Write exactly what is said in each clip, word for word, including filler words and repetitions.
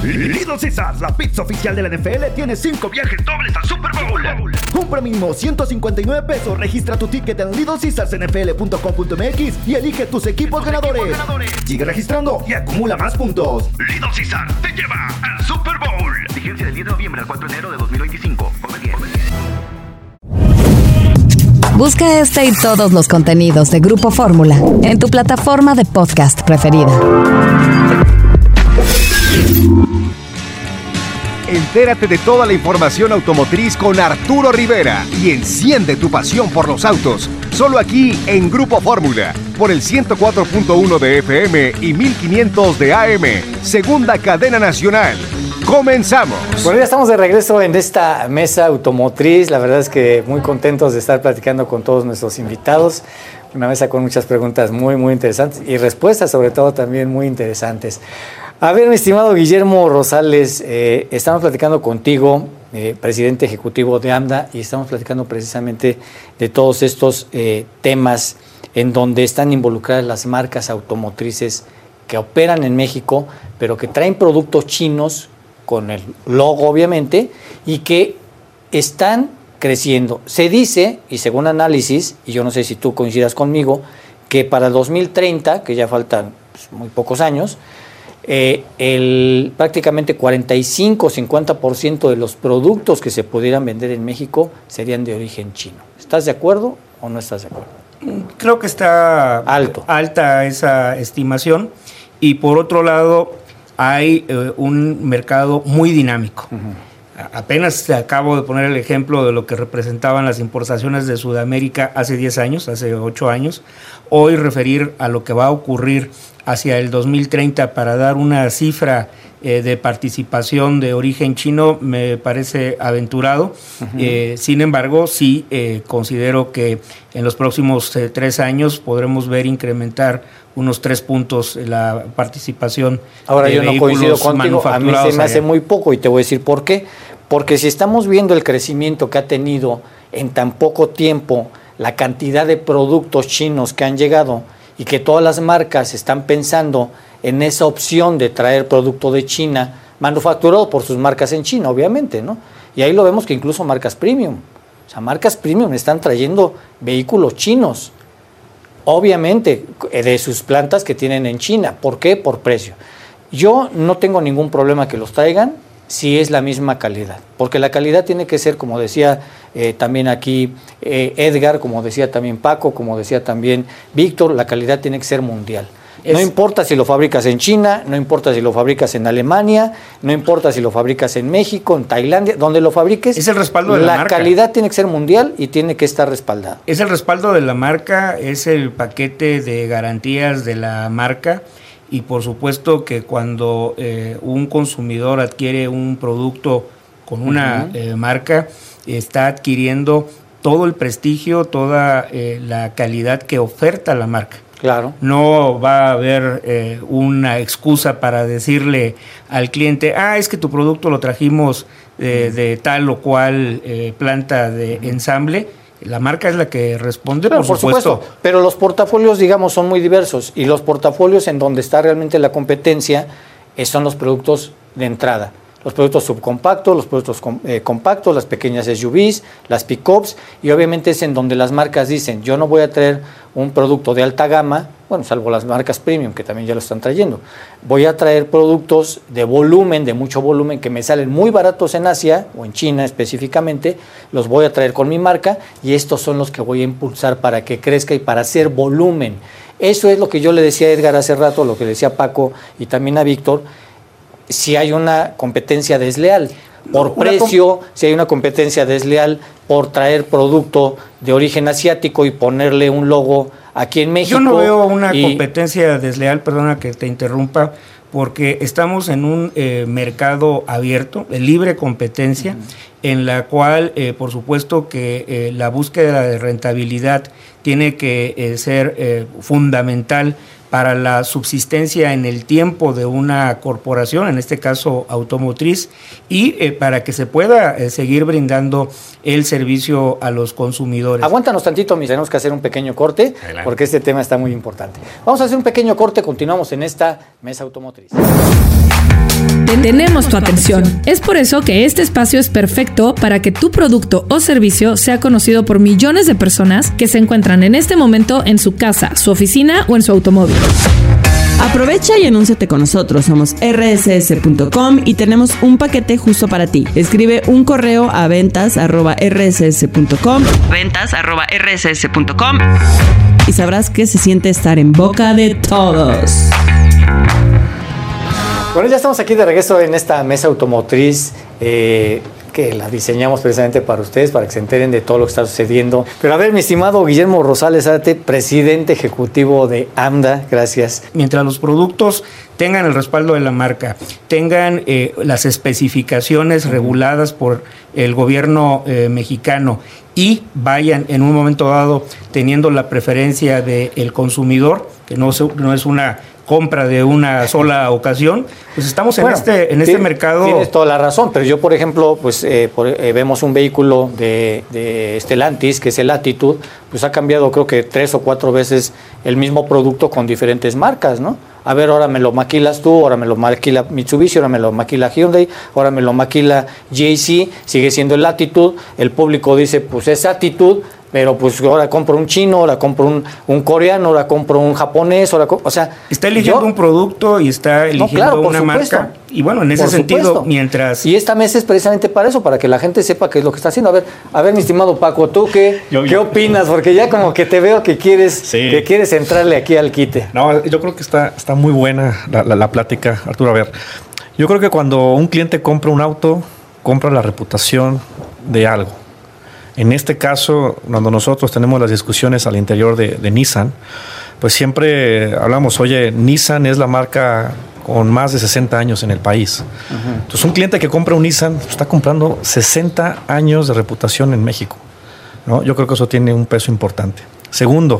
Little Caesars, la pizza oficial de la N F L, tiene cinco viajes dobles al Super Bowl. Compra mínimo ciento cincuenta y nueve pesos, registra tu ticket en little caesars n f l punto com punto m x y elige tus equipos ganadores. equipos ganadores. Sigue registrando y acumula más puntos. Little Caesars te lleva al Super Bowl. Vigencia del diez de noviembre al cuatro de enero de dos mil veinticinco. Come bien. Busca este y todos los contenidos de Grupo Fórmula en tu plataforma de podcast preferida. Entérate de toda la información automotriz con Arturo Rivera y enciende tu pasión por los autos. Solo aquí en Grupo Fórmula, por el ciento cuatro punto uno de F M y mil quinientos de A M, segunda cadena nacional. ¡Comenzamos! Bueno, ya estamos de regreso en esta mesa automotriz. La verdad es que muy contentos de estar platicando con todos nuestros invitados. Una mesa con muchas preguntas muy, muy interesantes y respuestas sobre todo también muy interesantes. A ver, mi estimado Guillermo Rosales, eh, estamos platicando contigo, eh, presidente ejecutivo de AMDA, y estamos platicando precisamente de todos estos eh, temas en donde están involucradas las marcas automotrices que operan en México, pero que traen productos chinos con el logo obviamente, y que están creciendo. Se dice, y según análisis, y yo no sé si tú coincidas conmigo, que para el dos mil treinta, que ya faltan pues, muy pocos años, eh, el, prácticamente cuarenta y cinco a cincuenta por ciento de los productos que se pudieran vender en México serían de origen chino. ¿Estás de acuerdo o no estás de acuerdo? Creo que está Alto. alta esa estimación, y por otro lado hay eh, un mercado muy dinámico. Uh-huh. Apenas acabo de poner el ejemplo de lo que representaban las importaciones de Sudamérica hace diez años, hace ocho años. Hoy referir a lo que va a ocurrir hacia el dos mil treinta para dar una cifra eh, de participación de origen chino me parece aventurado. Uh-huh. Eh, sin embargo, sí eh, considero que en los próximos eh, tres años podremos ver incrementar unos tres puntos la participación. Ahora, de yo no coincido contigo, a mí se me hace muy poco y te voy a decir por qué. Porque si estamos viendo el crecimiento que ha tenido en tan poco tiempo la cantidad de productos chinos que han llegado y que todas las marcas están pensando en esa opción de traer producto de China, manufacturado por sus marcas en China, obviamente, ¿no? Y ahí lo vemos que incluso marcas premium, o sea, marcas premium están trayendo vehículos chinos, obviamente, de sus plantas que tienen en China. ¿Por qué? Por precio. Yo no tengo ningún problema que los traigan si es la misma calidad, porque la calidad tiene que ser, como decía eh, también aquí eh, Edgar, como decía también Paco, como decía también Víctor, la calidad tiene que ser mundial. Es... No importa si lo fabricas en China, no importa si lo fabricas en Alemania, no importa si lo fabricas en México, en Tailandia, donde lo fabriques. Es el respaldo de la, la marca. La calidad tiene que ser mundial y tiene que estar respaldada. Es el respaldo de la marca, es el paquete de garantías de la marca. Y por supuesto que cuando eh, un consumidor adquiere un producto con una uh-huh. eh, marca, está adquiriendo todo el prestigio, toda eh, la calidad que oferta la marca. Claro. No va a haber eh, una excusa para decirle al cliente, ah, es que tu producto lo trajimos eh, de tal o cual eh, planta de uh-huh. ensamble. La marca es la que responde, claro, por, por supuesto. supuesto. Pero los portafolios, digamos, son muy diversos. Y los portafolios en donde está realmente la competencia eh, son los productos de entrada. Los productos subcompactos, los productos com, eh, compactos, las pequeñas S U Vs, las pick-ups. Y obviamente es en donde las marcas dicen, yo no voy a traer un producto de alta gama, bueno, salvo las marcas premium, que también ya lo están trayendo. Voy a traer productos de volumen, de mucho volumen, que me salen muy baratos en Asia, o en China específicamente, los voy a traer con mi marca, y estos son los que voy a impulsar para que crezca y para hacer volumen. Eso es lo que yo le decía a Edgar hace rato, lo que le decía a Paco y también a Víctor, si hay una competencia desleal por precio, si hay una competencia desleal por traer producto de origen asiático y ponerle un logo aquí en México. Yo no veo una y... competencia desleal, perdona que te interrumpa, porque estamos en un eh, mercado abierto, de libre competencia, uh-huh. en la cual, eh, por supuesto, que eh, la búsqueda de rentabilidad tiene que eh, ser eh, fundamental para la subsistencia en el tiempo de una corporación, en este caso automotriz, y eh, para que se pueda eh, seguir brindando el servicio a los consumidores. Aguántanos tantito, mis, tenemos que hacer un pequeño corte, adelante, porque este tema está muy importante. Vamos a hacer un pequeño corte, continuamos en esta mesa automotriz. Tenemos tu atención. Es por eso que este espacio es perfecto para que tu producto o servicio sea conocido por millones de personas que se encuentran en este momento en su casa, su oficina o en su automóvil. Aprovecha y anúnciate con nosotros. Somos erre ese ese punto com y tenemos un paquete justo para ti. Escribe un correo a ventas arroba erre ese ese punto com, ventas arroba erre ese ese punto com, y sabrás que se siente estar en boca de todos. Bueno, ya estamos aquí de regreso en esta mesa automotriz eh, que la diseñamos precisamente para ustedes, para que se enteren de todo lo que está sucediendo. Pero a ver, mi estimado Guillermo Rosales Zárate, presidente ejecutivo de AMDA, gracias. Mientras los productos tengan el respaldo de la marca, tengan eh, las especificaciones uh-huh. reguladas por el gobierno eh, mexicano y vayan en un momento dado teniendo la preferencia del consumidor, que no, se, no es una compra de una sola ocasión, pues estamos en bueno, este en este mercado. Tienes toda la razón, pero yo, por ejemplo, pues eh, por, eh, vemos un vehículo de, de Stellantis, que es el Attitude, pues ha cambiado creo que tres o cuatro veces el mismo producto con diferentes marcas, ¿no? A ver, ahora me lo maquilas tú, ahora me lo maquila Mitsubishi, ahora me lo maquila Hyundai, ahora me lo maquila J C, sigue siendo el Attitude, el público dice, pues es Attitude, pero pues ahora compro un chino, ahora compro un, un coreano, ahora compro un japonés, ahora o sea... Está eligiendo yo, un producto y está eligiendo no, claro, una supuesto. marca. Y bueno, en ese por sentido, supuesto. mientras... Y esta mesa es precisamente para eso, para que la gente sepa qué es lo que está haciendo. A ver, a ver, mi estimado Paco, ¿tú qué, yo, ¿qué yo, opinas? Porque ya como que te veo que quieres, sí. que quieres entrarle aquí al quite. No, yo creo que está, está muy buena la, la, la plática, Arturo. A ver, yo creo que cuando un cliente compra un auto, compra la reputación de algo. En este caso, cuando nosotros tenemos las discusiones al interior de, de Nissan, pues siempre hablamos, oye, Nissan es la marca con más de sesenta años en el país. Uh-huh. Entonces, un cliente que compra un Nissan está comprando sesenta años de reputación en México, ¿no? Yo creo que eso tiene un peso importante. Segundo,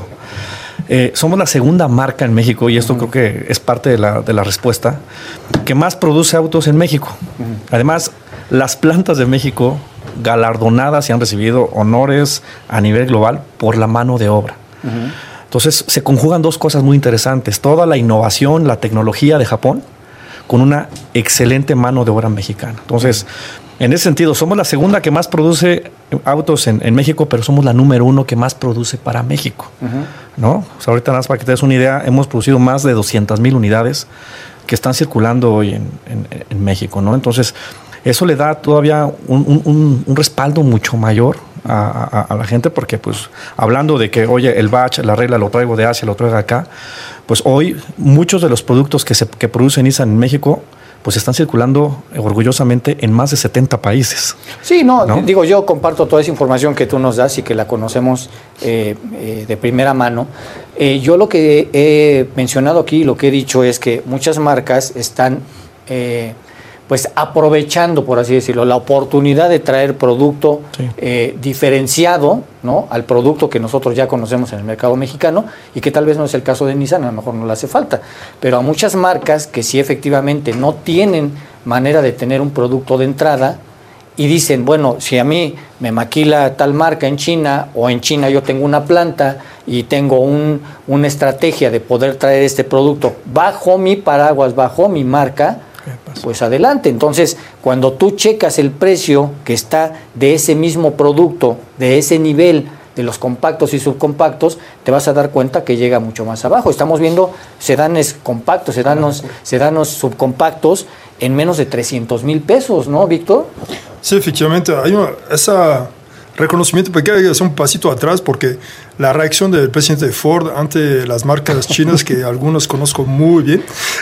eh, somos la segunda marca en México, y esto uh-huh. creo que es parte de la, de la respuesta, que más produce autos en México. Uh-huh. Además, las plantas de México galardonadas y han recibido honores a nivel global por la mano de obra. Uh-huh. Entonces se conjugan dos cosas muy interesantes: toda la innovación, la tecnología de Japón con una excelente mano de obra mexicana. Entonces, en ese sentido, somos la segunda que más produce autos en, en México, pero somos la número uno que más produce para México. Uh-huh. ¿No? O sea, ahorita nada más para que te des una idea, hemos producido más de doscientas mil unidades que están circulando hoy en, en, en México, ¿no? Entonces, eso le da todavía un, un, un respaldo mucho mayor a, a, a la gente, porque pues hablando de que, oye, el batch, la regla lo traigo de Asia, lo traigo de acá, pues hoy muchos de los productos que se que produce Nissan en México pues están circulando orgullosamente en más de setenta países. Sí, no, ¿no? Digo, yo comparto toda esa información que tú nos das y que la conocemos eh, eh, de primera mano. Eh, yo lo que he mencionado aquí, lo que he dicho es que muchas marcas están... Eh, pues aprovechando, por así decirlo, la oportunidad de traer producto sí. eh, diferenciado, ¿no?, al producto que nosotros ya conocemos en el mercado mexicano, y que tal vez no es el caso de Nissan, a lo mejor no le hace falta, pero a muchas marcas que sí efectivamente no tienen manera de tener un producto de entrada y dicen, bueno, si a mí me maquila tal marca en China, o en China yo tengo una planta y tengo un, una estrategia de poder traer este producto bajo mi paraguas, bajo mi marca, pues adelante. Entonces, cuando tú checas el precio que está de ese mismo producto, de ese nivel de los compactos y subcompactos, te vas a dar cuenta que llega mucho más abajo. Estamos viendo sedanes compactos, sedanos, sedanos subcompactos en menos de trescientos mil pesos, ¿no, Víctor? Sí, efectivamente, hay una, esa reconocimiento, porque hay que hacer un pasito atrás, porque la reacción del presidente Ford ante las marcas chinas, que algunos conozco muy bien,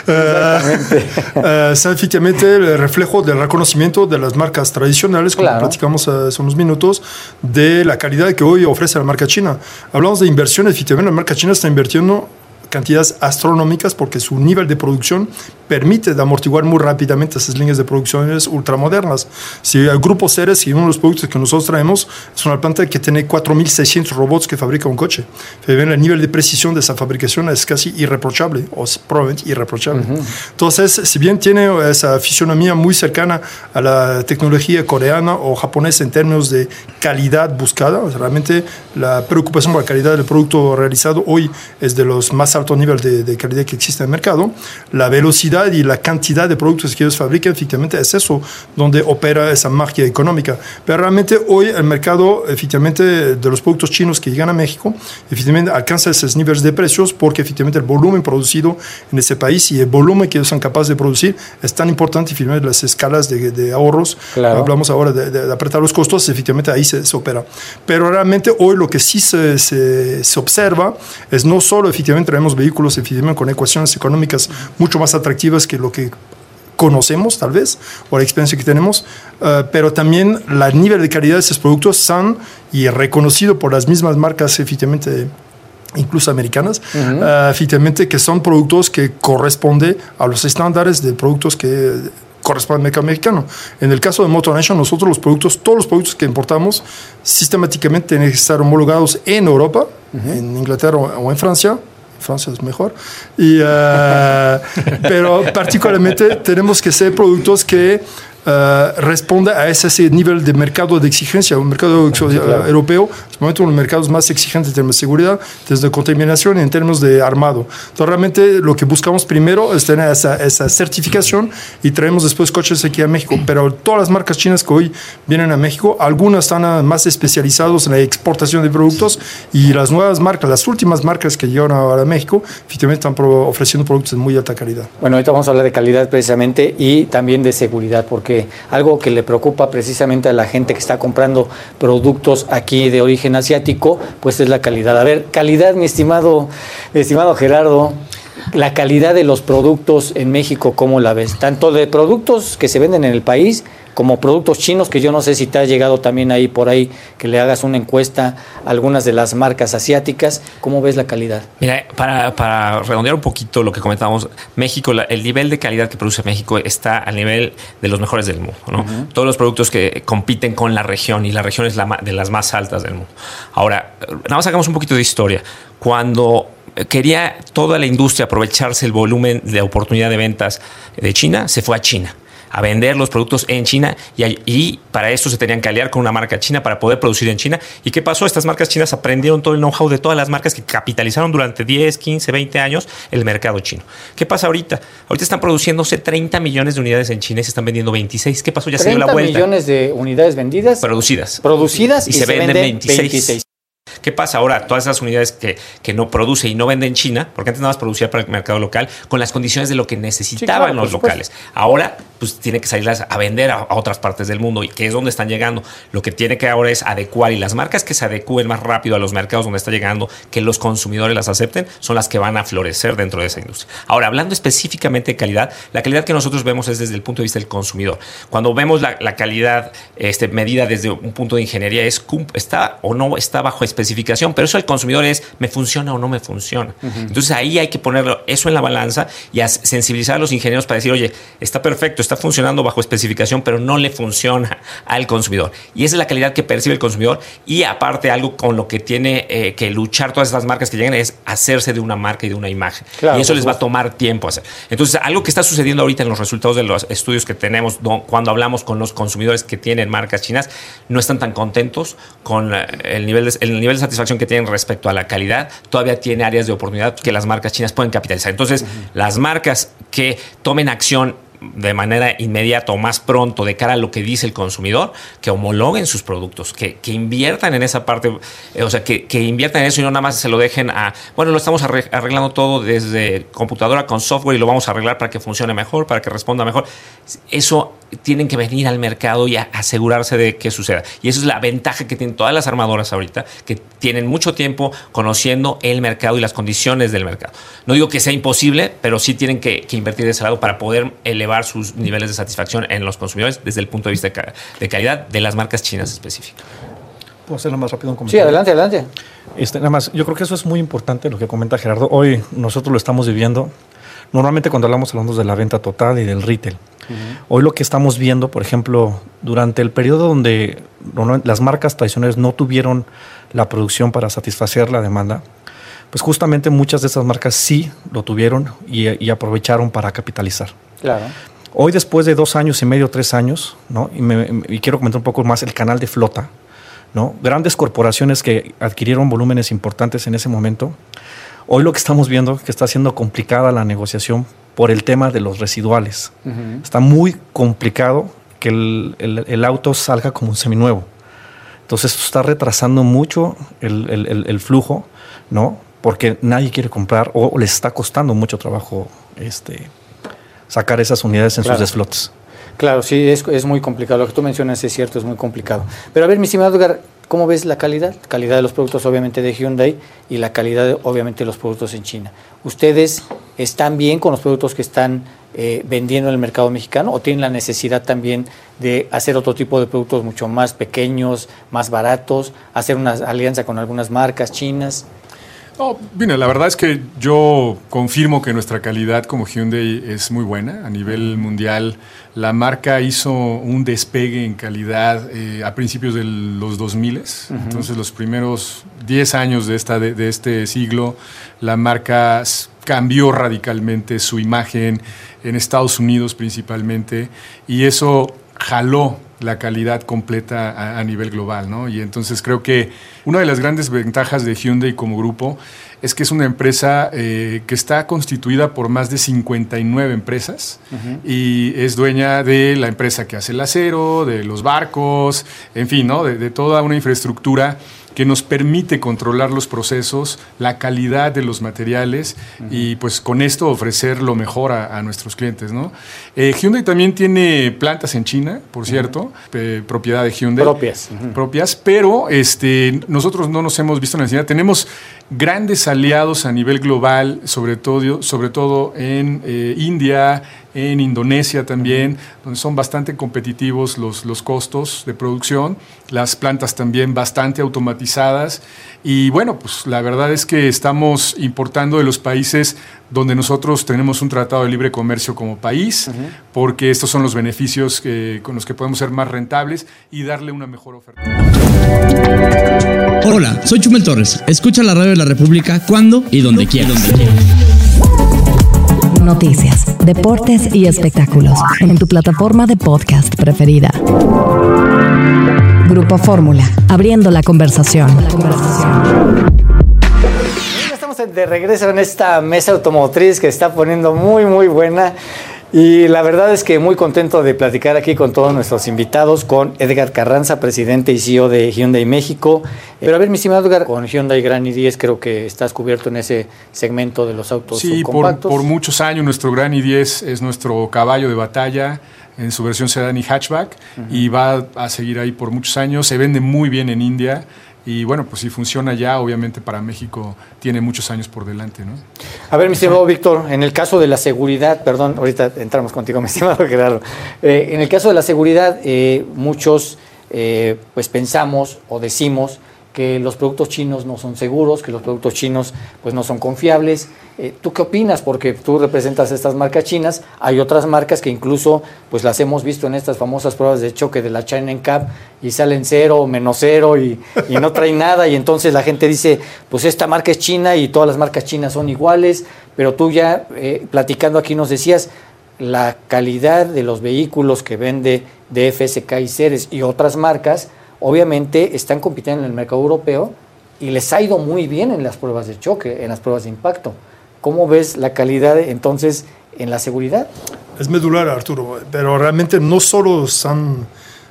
uh, es efectivamente el reflejo del reconocimiento de las marcas tradicionales, como claro. platicamos hace unos minutos, de la calidad que hoy ofrece la marca china. Hablamos de inversión, efectivamente la marca china está invirtiendo cantidades astronómicas, porque su nivel de producción permite de amortiguar muy rápidamente esas líneas de producciones ultramodernas. Si el Grupo Ceres, y uno de los productos que nosotros traemos, es una planta que tiene cuatro mil seiscientos robots que fabrica un coche. El nivel de precisión de esa fabricación es casi irreprochable, o es probablemente irreprochable. Uh-huh. Entonces, si bien tiene esa fisionomía muy cercana a la tecnología coreana o japonesa en términos de calidad buscada, realmente la preocupación por la calidad del producto realizado hoy es de los más altos alto nivel de, de calidad que existe en el mercado, la velocidad y la cantidad de productos que ellos fabrican, efectivamente es eso donde opera esa magia económica. Pero realmente hoy el mercado, efectivamente, de los productos chinos que llegan a México, efectivamente alcanza esos niveles de precios porque efectivamente el volumen producido en ese país y el volumen que ellos son capaces de producir es tan importante, efectivamente las escalas de, de ahorros, claro. Hablamos ahora de, de, de apretar los costos, efectivamente ahí se, se opera. Pero realmente hoy lo que sí se, se, se observa es no solo efectivamente tenemos vehículos efectivamente con ecuaciones económicas mucho más atractivas que lo que conocemos tal vez, o la experiencia que tenemos, uh, pero también el nivel de calidad de esos productos son y reconocido por las mismas marcas efectivamente incluso americanas, uh-huh. uh, efectivamente que son productos que corresponden a los estándares de productos que corresponden al mercado mexicano. En el caso de MotoNation, nosotros los productos, todos los productos que importamos sistemáticamente tienen que estar homologados en Europa, uh-huh. en Inglaterra o en Francia. Francia es mejor, y, uh, pero particularmente tenemos que ser productos que Uh, responde a ese, ese nivel de mercado de exigencia, un mercado claro. europeo, es momento uno de los mercados más exigentes en términos de seguridad, desde contaminación y en términos de armado. Entonces realmente lo que buscamos primero es tener esa, esa certificación y traemos después coches aquí a México, pero todas las marcas chinas que hoy vienen a México, algunas están más especializados en la exportación de productos y las nuevas marcas, las últimas marcas que llegan ahora a México, efectivamente están pro, ofreciendo productos de muy alta calidad. Bueno, ahorita vamos a hablar de calidad precisamente y también de seguridad, porque algo que le preocupa precisamente a la gente que está comprando productos aquí de origen asiático, pues es la calidad. A ver, calidad, mi estimado, mi estimado Gerardo, la calidad de los productos en México, ¿cómo la ves? Tanto de productos que se venden en el país como productos chinos, que yo no sé si te ha llegado también ahí por ahí que le hagas una encuesta a algunas de las marcas asiáticas. ¿Cómo ves la calidad? Mira, para, para redondear un poquito lo que comentábamos, México, la, el nivel de calidad que produce México está al nivel de los mejores del mundo, ¿no? Uh-huh. Todos los productos que compiten con la región, y la región es la de las más altas del mundo. Ahora, nada más hagamos un poquito de historia. Cuando quería toda la industria aprovecharse el volumen de oportunidad de ventas de China, se fue a China a vender los productos en China y, y para eso se tenían que aliar con una marca china para poder producir en China. ¿Y qué pasó? Estas marcas chinas aprendieron todo el know-how de todas las marcas que capitalizaron durante diez, quince, veinte años el mercado chino. ¿Qué pasa ahorita? Ahorita están produciéndose treinta millones de unidades en China y se están vendiendo veintiséis. ¿Qué pasó? Ya se dio la vuelta. treinta millones de unidades vendidas. Producidas. Producidas y, y se, se venden, venden veintiséis. veintiséis. ¿Qué pasa ahora? Todas esas unidades que, que no produce y no vende en China, porque antes nada más producía para el mercado local, con las condiciones de lo que necesitaban sí, claro, los locales. Ahora, pues tiene que salirlas a vender a, a otras partes del mundo, y que es donde están llegando. Lo que tiene que ahora es adecuar, y las marcas que se adecúen más rápido a los mercados donde está llegando, que los consumidores las acepten, son las que van a florecer dentro de esa industria. Ahora, hablando específicamente de calidad, la calidad que nosotros vemos es desde el punto de vista del consumidor. Cuando vemos la, la calidad este, medida desde un punto de ingeniería, es está o no está bajo especificación, pero eso el consumidor es, ¿me funciona o no me funciona? Uh-huh. Entonces ahí hay que ponerlo eso en la balanza y a sensibilizar a los ingenieros para decir, oye, está perfecto, está funcionando bajo especificación, pero no le funciona al consumidor. Y esa es la calidad que percibe el consumidor, y aparte algo con lo que tiene eh, que luchar todas estas marcas que llegan es hacerse de una marca y de una imagen. Claro, y eso les va a tomar tiempo hacer. Entonces, algo que está sucediendo ahorita en los resultados de los estudios que tenemos, no, cuando hablamos con los consumidores que tienen marcas chinas, no están tan contentos con el nivel de, el nivel de satisfacción que tienen respecto a la calidad. Todavía tiene áreas de oportunidad que las marcas chinas pueden capitalizar. Entonces, uh-huh. las marcas que tomen acción de manera inmediata o más pronto de cara a lo que dice el consumidor, que homologuen sus productos, que, que inviertan en esa parte, eh, o sea, que, que inviertan en eso y no nada más se lo dejen a, bueno, lo estamos arreglando todo desde computadora con software y lo vamos a arreglar para que funcione mejor, para que responda mejor. Eso tienen que venir al mercado y a asegurarse de que suceda. Y eso es la ventaja que tienen todas las armadoras ahorita, que tienen mucho tiempo conociendo el mercado y las condiciones del mercado. No digo que sea imposible, pero sí tienen que, que invertir de ese lado para poder elevar sus niveles de satisfacción en los consumidores desde el punto de vista de, ca- de calidad de las marcas chinas específicas. ¿Puedo hacerlo más rápido un comentario? Sí, adelante, adelante. Este, nada más, yo creo que eso es muy importante lo que comenta Gerardo. Hoy nosotros lo estamos viviendo. Normalmente cuando hablamos hablamos de la venta total y del retail. Uh-huh. Hoy lo que estamos viendo, por ejemplo, durante el periodo donde las marcas tradicionales no tuvieron la producción para satisfacer la demanda, pues justamente muchas de esas marcas sí lo tuvieron y, y aprovecharon para capitalizar. Claro. Hoy, después de dos años y medio, tres años, ¿no? y, me, y quiero comentar un poco más el canal de flota, ¿no? Grandes corporaciones que adquirieron volúmenes importantes en ese momento, Hoy lo que estamos viendo es que está siendo complicada la negociación por el tema de los residuales. Uh-huh. Está muy complicado que el, el, el auto salga como un seminuevo. Entonces esto está retrasando mucho el, el, el, el flujo, ¿no? Porque nadie quiere comprar o, o les está costando mucho trabajo este, sacar esas unidades en claro. sus desflotes. Claro, sí, es, es muy complicado. Lo que tú mencionas es cierto, es muy complicado. Pero a ver, mi estimado Edgar, ¿cómo ves la calidad? Calidad de los productos obviamente de Hyundai y la calidad de, obviamente de los productos en China. ¿Ustedes están bien con los productos que están eh, vendiendo en el mercado mexicano o tienen la necesidad también de hacer otro tipo de productos mucho más pequeños, más baratos, hacer una alianza con algunas marcas chinas? No, mira, la verdad es que yo confirmo que nuestra calidad como Hyundai es muy buena a nivel mundial. La marca hizo un despegue en calidad eh, a principios de los dos mil. Uh-huh. Entonces, los primeros diez años de, esta, de, de este siglo, la marca cambió radicalmente su imagen en Estados Unidos principalmente, y eso jaló la calidad completa a, a nivel global, ¿no? Y entonces creo que una de las grandes ventajas de Hyundai como grupo es que es una empresa eh, que está constituida por más de cincuenta y nueve empresas uh-huh. y es dueña de la empresa que hace el acero, de los barcos, en fin, ¿no? De, de toda una infraestructura que nos permite controlar los procesos, la calidad de los materiales uh-huh. y pues con esto ofrecer lo mejor a, a nuestros clientes, ¿no? Eh, Hyundai también tiene plantas en China, por cierto, uh-huh. eh, propiedad de Hyundai. Propias. Uh-huh. Propias, pero este, nosotros no nos hemos visto necesidad. Tenemos grandes aliados a nivel global, sobre todo, sobre todo en eh, India, en Indonesia también, donde son bastante competitivos los, los costos de producción, las plantas también bastante automatizadas, y bueno, pues la verdad es que estamos importando de los países donde nosotros tenemos un tratado de libre comercio como país, uh-huh. porque estos son los beneficios que, con los que podemos ser más rentables y darle una mejor oferta. Hola, soy Chumel Torres. Escucha la radio de la República cuando y donde quieras. Noticias, deportes y espectáculos en tu plataforma de podcast preferida. Grupo Fórmula, abriendo la conversación. La conversación. Estamos de regreso en esta mesa automotriz que está poniendo muy, muy buena. Y la verdad es que muy contento de platicar aquí con todos nuestros invitados, con Edgar Carranza, presidente y C E O de Hyundai México. Pero a ver, mi estimado Edgar, con Hyundai Grand i diez creo que estás cubierto en ese segmento de los autos sí, subcompactos. Sí, por, por muchos años nuestro Grand i diez es nuestro caballo de batalla en su versión sedán y hatchback, uh-huh. y va a seguir ahí por muchos años. Se vende muy bien en India. Y bueno, pues si funciona ya, obviamente para México tiene muchos años por delante, ¿no? A ver, mi estimado Víctor, en el caso de la seguridad, perdón, ahorita entramos contigo, mi estimado Gerardo. Eh, en el caso de la seguridad, eh, muchos eh, pues pensamos o decimos que los productos chinos no son seguros, que los productos chinos pues no son confiables. Eh, ¿Tú qué opinas? Porque tú representas estas marcas chinas, hay otras marcas que incluso pues las hemos visto en estas famosas pruebas de choque de la China Cup y salen cero, menos cero y, y no traen nada, y entonces la gente dice, pues esta marca es china y todas las marcas chinas son iguales, pero tú ya eh, platicando aquí nos decías, la calidad de los vehículos que vende D F S K y Ceres y otras marcas obviamente están compitiendo en el mercado europeo y les ha ido muy bien en las pruebas de choque, en las pruebas de impacto. ¿Cómo ves la calidad entonces en la seguridad? Es medular, Arturo, pero realmente no solo son,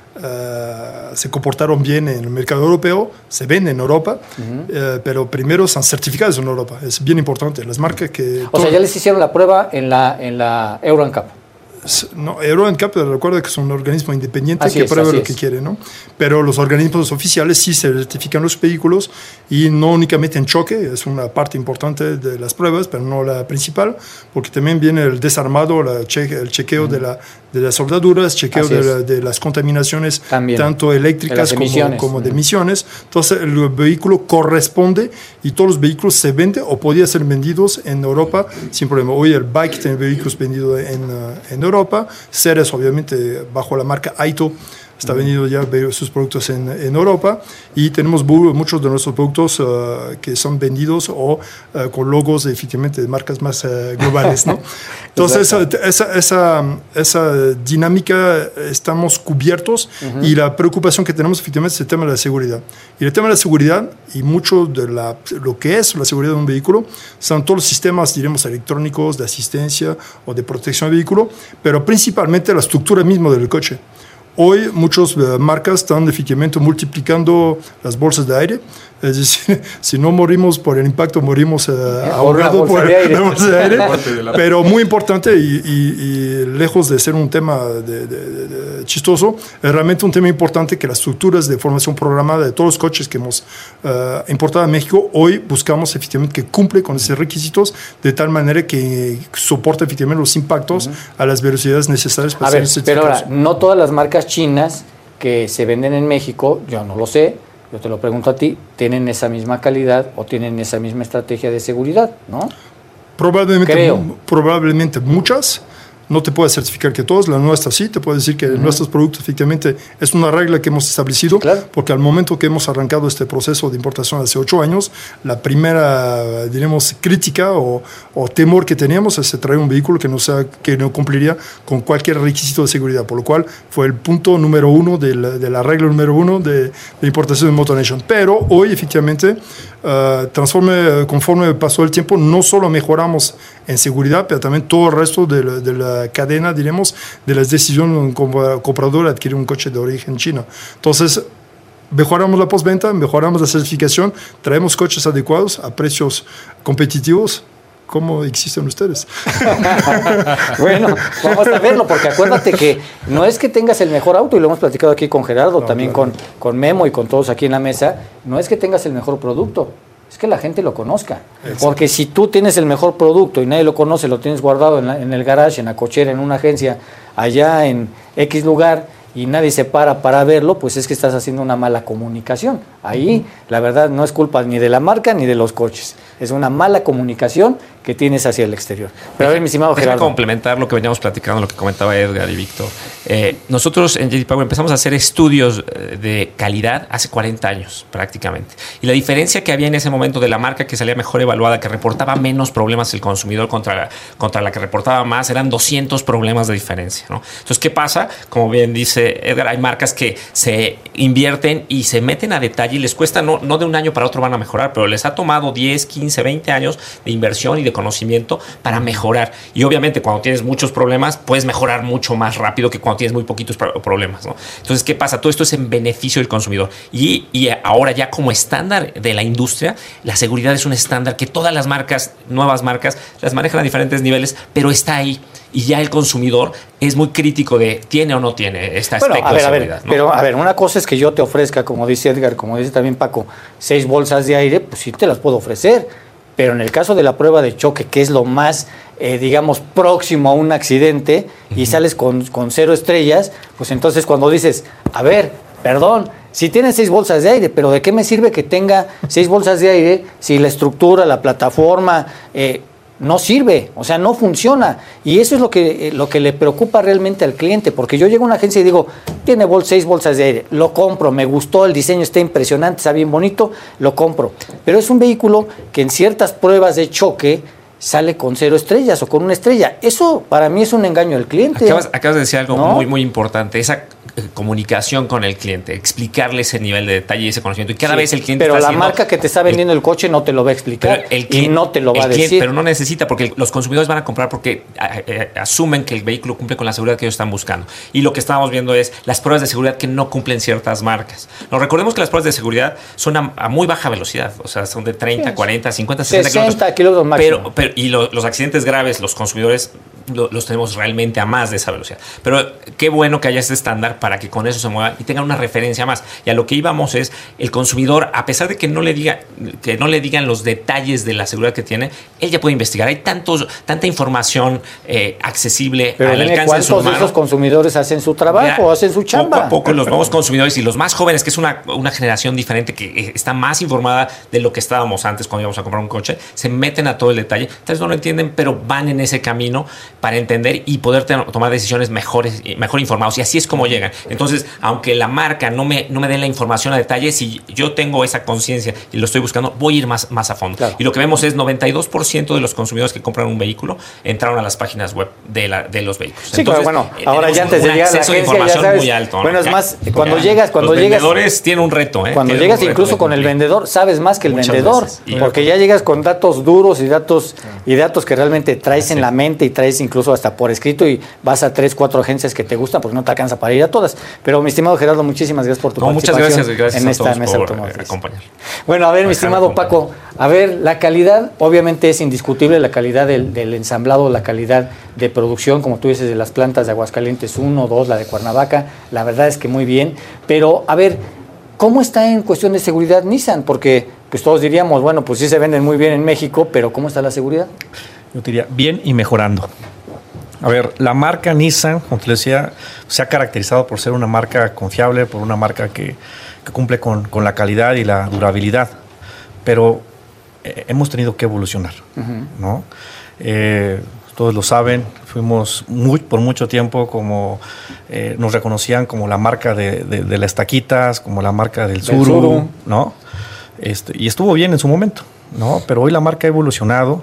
uh, se comportaron bien en el mercado europeo, se venden en Europa, uh-huh. uh, pero primero son certificados en Europa. Es bien importante. Las marcas que... O sea, ya les hicieron la prueba en la, en la Euro N C A P. No, Euro N C A P, recuerda que es un organismo independiente así que es, prueba lo es. que quiere, ¿no? Pero los organismos oficiales sí certifican los vehículos y no únicamente en choque, es una parte importante de las pruebas, pero no la principal, porque también viene el desarmado, la cheque, el chequeo mm. de, la, de las soldaduras, chequeo de, la, de las contaminaciones también, tanto eléctricas como, como de emisiones. Entonces el vehículo corresponde y todos los vehículos se venden o podían ser vendidos en Europa sin problema. Hoy el Bike tiene vehículos vendidos en, uh, en Europa. Europa, Ceres obviamente bajo la marca Aito está vendiendo ya sus productos en, en Europa y tenemos muchos de nuestros productos uh, que son vendidos o uh, con logos efectivamente de marcas más uh, globales, ¿no? Entonces esa, esa, esa dinámica estamos cubiertos uh-huh. y la preocupación que tenemos efectivamente es el tema de la seguridad. Y el tema de la seguridad y mucho de la, lo que es la seguridad de un vehículo son todos los sistemas, diremos, electrónicos de asistencia o de protección del vehículo, pero principalmente la estructura misma del coche. Hoy muchas uh, marcas están efectivamente multiplicando las bolsas de aire. Es decir, si no morimos por el impacto, morimos uh, ahogados por la bolsa de aire. Pero muy importante y, y, y lejos de ser un tema de, de, de, de chistoso, es realmente un tema importante que las estructuras de formación programada de todos los coches que hemos uh, importado a México, hoy buscamos efectivamente que cumple con esos requisitos de tal manera que soporte efectivamente los impactos uh-huh. a las velocidades necesarias para a ver, pero ahora, no todas las marcas chinas que se venden en México, yo no lo sé, yo te lo pregunto a ti, ¿tienen esa misma calidad o tienen esa misma estrategia de seguridad, no? Probablemente, Creo. probablemente muchas. No te puedo certificar que todas, la nuestra sí, te puedo decir que uh-huh. nuestros productos efectivamente es una regla que hemos establecido, claro. porque al momento que hemos arrancado este proceso de importación hace ocho años, la primera, diremos, crítica o, o temor que teníamos es traer un vehículo que no, sea, que no cumpliría con cualquier requisito de seguridad, por lo cual fue el punto número uno de la, de la regla número uno de, de importación de Motonation. Pero hoy efectivamente, uh, transforme, conforme pasó el tiempo, no solo mejoramos en seguridad, pero también todo el resto de la, de la cadena, diremos, de las decisiones de un comprador de adquirir un coche de origen chino. Entonces, mejoramos la postventa, mejoramos la certificación, traemos coches adecuados a precios competitivos, como existen ustedes. Bueno, vamos a verlo, porque acuérdate que no es que tengas el mejor auto, y lo hemos platicado aquí con Gerardo, no, también claro. con, con Memo y con todos aquí en la mesa, no es que tengas el mejor producto, es que la gente lo conozca. Exacto. Porque si tú tienes el mejor producto y nadie lo conoce, lo tienes guardado en, la, en el garage, en la cochera, en una agencia, allá en X lugar, y nadie se para para verlo, pues es que estás haciendo una mala comunicación. Ahí, uh-huh. la verdad, no es culpa ni de la marca ni de los coches. Es una mala comunicación que tienes hacia el exterior. Pero a ver, mi estimado Gerardo. Déjame complementar lo que veníamos platicando, lo que comentaba Edgar y Víctor. Eh, nosotros en J D Power empezamos a hacer estudios de calidad hace cuarenta años, prácticamente. Y la diferencia que había en ese momento de la marca que salía mejor evaluada, que reportaba menos problemas el consumidor contra la, contra la que reportaba más, eran doscientos problemas de diferencia, ¿no? Entonces, ¿qué pasa? Como bien dice Edgar, hay marcas que se invierten y se meten a detalle y les cuesta, no, no de un año para otro van a mejorar, pero les ha tomado diez, quince, veinte años de inversión y de conocimiento para mejorar. Y obviamente cuando tienes muchos problemas puedes mejorar mucho más rápido que cuando tienes muy poquitos problemas, ¿no? Entonces, ¿qué pasa? Todo esto es en beneficio del consumidor. Y, y ahora ya como estándar de la industria, la seguridad es un estándar que todas las marcas, nuevas marcas, las manejan a diferentes niveles, pero está ahí. Y ya el consumidor es muy crítico de tiene o no tiene este aspecto bueno, a ver, de seguridad. A ver, ¿no? Pero a ver, una cosa es que yo te ofrezca, como dice Edgar, como dice también Paco, seis bolsas de aire, pues sí te las puedo ofrecer. Pero en el caso de la prueba de choque, que es lo más, eh, digamos, próximo a un accidente, uh-huh. y sales con, con cero estrellas, pues entonces cuando dices, a ver, perdón, si tienes seis bolsas de aire, pero ¿de qué me sirve que tenga seis bolsas de aire si la estructura, la plataforma, eh, no sirve, o sea, no funciona? Y eso es lo que, lo que le preocupa realmente al cliente, porque yo llego a una agencia y digo, tiene bol, seis bolsas de aire, lo compro, me gustó, el diseño está impresionante, está bien bonito, lo compro. Pero es un vehículo que en ciertas pruebas de choque sale con cero estrellas o con una estrella. Eso para mí es un engaño al cliente. Acabas, acabas de decir algo ¿no? muy, muy importante, esa comunicación con el cliente, explicarle ese nivel de detalle y ese conocimiento. Y cada sí, vez el cliente pero está la haciendo, marca que te está vendiendo el coche no te lo va a explicar el cliente, y no te lo va a cliente, decir. Pero no necesita, porque los consumidores van a comprar porque eh, asumen que el vehículo cumple con la seguridad que ellos están buscando. Y lo que estábamos viendo es las pruebas de seguridad que no cumplen ciertas marcas. Nos recordemos que las pruebas de seguridad son a, a muy baja velocidad, o sea, son de treinta, sí, cuarenta, cincuenta, sesenta kilómetros. kilómetros máximo. Pero, pero, y lo, los accidentes graves, los consumidores lo, los tenemos realmente a más de esa velocidad. Pero qué bueno que haya ese estándar para que con eso se mueva y tengan una referencia más. Y a lo que íbamos es, el consumidor, a pesar de que no le diga, que no le digan los detalles de la seguridad que tiene, él ya puede investigar. Hay tantos, tanta información eh, accesible pero al alcance de su mano. ¿Cuántos de esos consumidores hacen su trabajo, ya, hacen su chamba? Poco a poco los nuevos consumidores y los más jóvenes, que es una, una generación diferente que está más informada de lo que estábamos antes cuando íbamos a comprar un coche, se meten a todo el detalle. Entonces no lo entienden, pero van en ese camino para entender y poder te- tomar decisiones mejores, mejor informados. Y así es como llegan. Entonces, aunque la marca no me, no me dé la información a detalle, si yo tengo esa conciencia y lo estoy buscando, voy a ir más, más a fondo. Claro. Y lo que vemos es noventa y dos por ciento de los consumidores que compran un vehículo entraron a las páginas web de, la, de los vehículos. Sí, Entonces, bueno, eh, ahora ya antes de llegar a la agencia, información ya sabes, muy alto, ¿no? bueno, es Ya, más, cuando ya, llegas, cuando los llegas, vendedores tienen un reto, ¿eh? Cuando Tienen llegas un reto incluso con el vendedor, sabes más que el Muchas vendedor, veces. Y porque ya llegas con datos duros y datos y datos que realmente traes en la mente y traes incluso hasta por escrito y vas a tres, cuatro agencias que te gustan porque no te alcanza para ir a todas. Pero mi estimado Gerardo, muchísimas gracias por tu no, participación muchas gracias, gracias en a esta todos mesa por automotriz. acompañar. Bueno, a ver, mi estimado Paco, a ver, la calidad obviamente es indiscutible, la calidad del, del ensamblado, la calidad de producción, como tú dices, de las plantas de Aguascalientes uno, dos, la de Cuernavaca, la verdad es que muy bien, pero a ver, ¿cómo está en cuestión de seguridad Nissan? Porque pues todos diríamos, bueno, pues sí se venden muy bien en México, pero ¿cómo está la seguridad? Yo diría bien y mejorando. A ver, la marca Nissan, como te decía, se ha caracterizado por ser una marca confiable, por una marca que, que cumple con, con la calidad y la durabilidad, pero eh, hemos tenido que evolucionar, uh-huh. ¿no? Eh, todos lo saben, fuimos muy, por mucho tiempo como eh, nos reconocían como la marca de, de, de las taquitas, como la marca del, del Tsuru, Tsuru, ¿no? Este, y estuvo bien en su momento, ¿no? Pero hoy la marca ha evolucionado.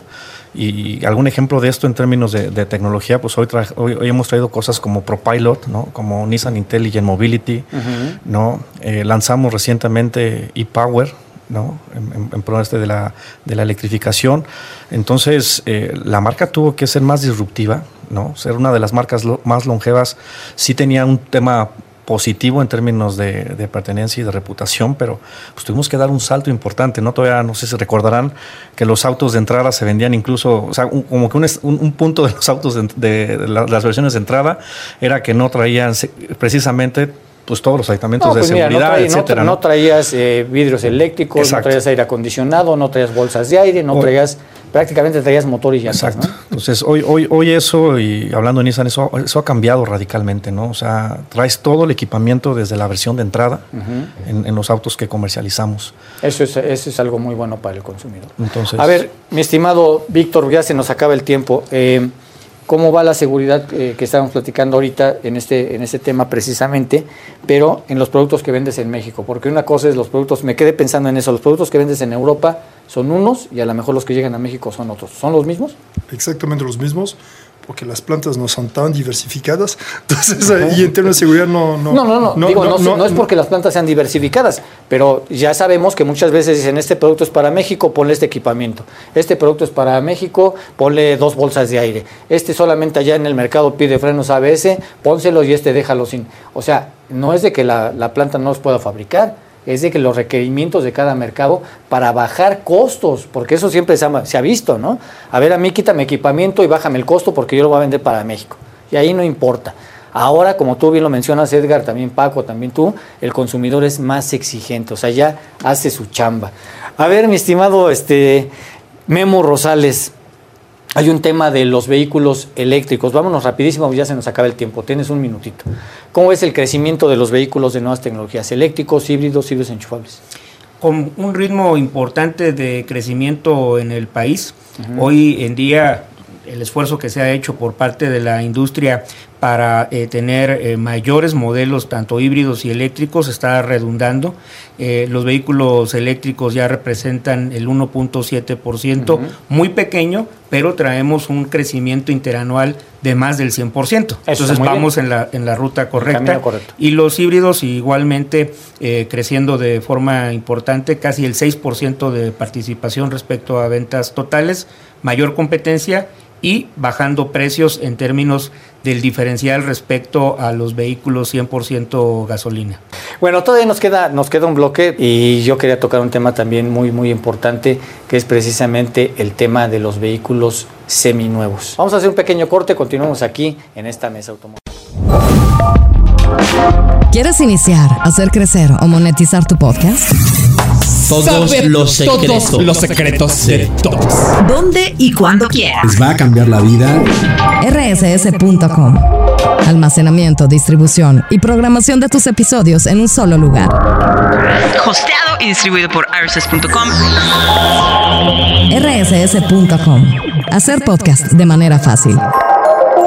Y algún ejemplo de esto en términos de, de tecnología, pues hoy, tra- hoy, hoy hemos traído cosas como ProPilot, ¿no? Como Nissan Intelligent Mobility, uh-huh. ¿no? Eh, lanzamos recientemente ePower, ¿no? En, en, en pro este de la, de la electrificación. Entonces, eh, la marca tuvo que ser más disruptiva, ¿no? Ser una de las marcas lo, más longevas. Sí tenía un tema positivo en términos de, de pertenencia y de reputación, pero pues tuvimos que dar un salto importante, ¿no? Todavía no sé si recordarán que los autos de entrada se vendían incluso, o sea, un, como que un, un, un punto de los autos de, de, de la, las versiones de entrada era que no traían precisamente pues todos los aditamentos no, pues de mira, seguridad, no traí, etcétera. No, no traías eh, vidrios eléctricos, Exacto. no traías aire acondicionado, no traías bolsas de aire, no hoy, traías, prácticamente traías motor y llantas. Exacto. ¿no? Entonces, hoy, hoy, hoy eso, y hablando de Nissan, eso, eso ha cambiado radicalmente, ¿no? O sea, traes todo el equipamiento desde la versión de entrada uh-huh. en, en los autos que comercializamos. Eso es, eso es algo muy bueno para el consumidor. Entonces, a ver, mi estimado Víctor, ya se nos acaba el tiempo. Eh, ¿Cómo va la seguridad eh, que estamos platicando ahorita en este, en este tema precisamente, pero en los productos que vendes en México? Porque una cosa es los productos, me quedé pensando en eso, los productos que vendes en Europa son unos y a lo mejor los que llegan a México son otros. ¿Son los mismos? Exactamente los mismos, porque las plantas no son tan diversificadas. Entonces, uh-huh. y en términos de seguridad no... No, no, no, no, no, Digo, no, no, no es porque las plantas sean diversificadas, pero ya sabemos que muchas veces dicen, este producto es para México, ponle este equipamiento. Este producto es para México, ponle dos bolsas de aire. Este solamente allá en el mercado pide frenos A B S, pónselo y este déjalo sin... O sea, no es de que la, la planta no los pueda fabricar, es de que los requerimientos de cada mercado para bajar costos, porque eso siempre se ha, se ha visto, ¿no? A ver, a mí quítame equipamiento y bájame el costo porque yo lo voy a vender para México. Y ahí no importa. Ahora, como tú bien lo mencionas, Edgar, también Paco, también tú, el consumidor es más exigente, o sea, ya hace su chamba. A ver, mi estimado este, Memo Rosales, hay un tema de los vehículos eléctricos. Vámonos rapidísimo, ya se nos acaba el tiempo. Tienes un minutito. ¿Cómo ves el crecimiento de los vehículos de nuevas tecnologías? ¿Eléctricos, híbridos, híbridos enchufables? Con un ritmo importante de crecimiento en el país. Uh-huh. Hoy en día el esfuerzo que se ha hecho por parte de la industria para eh, tener eh, mayores modelos, tanto híbridos y eléctricos, está redundando. Eh, los vehículos eléctricos ya representan el uno punto siete por ciento, uh-huh. muy pequeño, pero traemos un crecimiento interanual de más del cien por ciento. Eso Entonces vamos en la, en la ruta correcta. Y los híbridos igualmente eh, creciendo de forma importante, casi el seis por ciento de participación respecto a ventas totales, mayor competencia y bajando precios en términos del diferencial respecto a los vehículos cien por ciento gasolina. Bueno, todavía nos queda, nos queda un bloque y yo quería tocar un tema también muy, muy importante, que es precisamente el tema de los vehículos seminuevos. Vamos a hacer un pequeño corte, continuamos aquí en esta mesa automotriz. ¿Quieres iniciar, hacer crecer o monetizar tu podcast? Todos los secretos, todos los secretos de todos. ¿Dónde y cuándo quieras? ¿Les va a cambiar la vida? R S S punto com. Almacenamiento, distribución y programación de tus episodios en un solo lugar. Hosteado y distribuido por R S S punto com. R S S punto com. Hacer podcast de manera fácil.